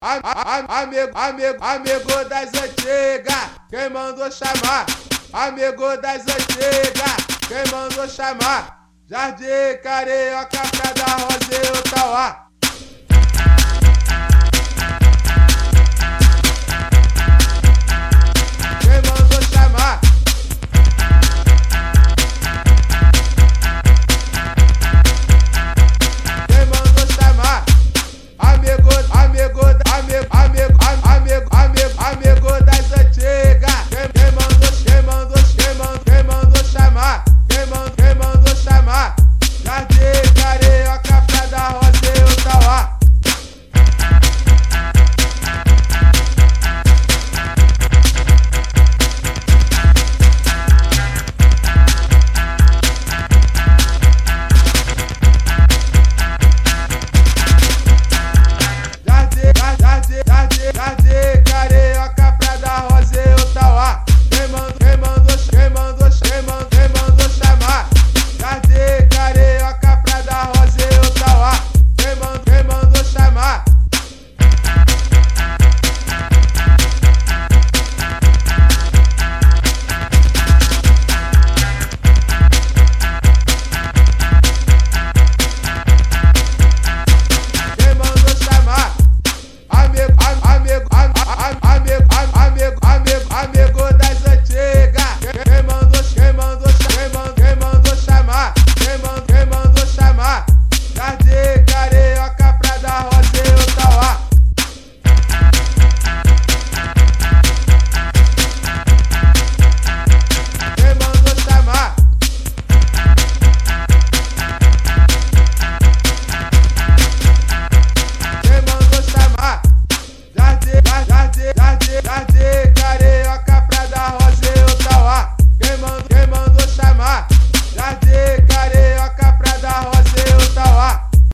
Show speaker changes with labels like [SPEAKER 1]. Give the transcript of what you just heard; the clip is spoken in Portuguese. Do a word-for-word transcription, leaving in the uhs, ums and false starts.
[SPEAKER 1] a, a, amigo, amigo, amigo das antigas, quem mandou chamar? Amigo das antigas, quem mandou chamar? Jardim Carioca, Praia da Rosa e Utauá.